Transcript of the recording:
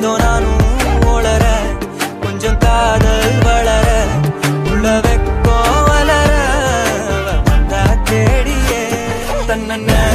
ஏதோ நானும் ஒளர கொஞ்சம் காதல் வளர உள்ள வெக்கோ வளர வந்தா தேடியே தன்ன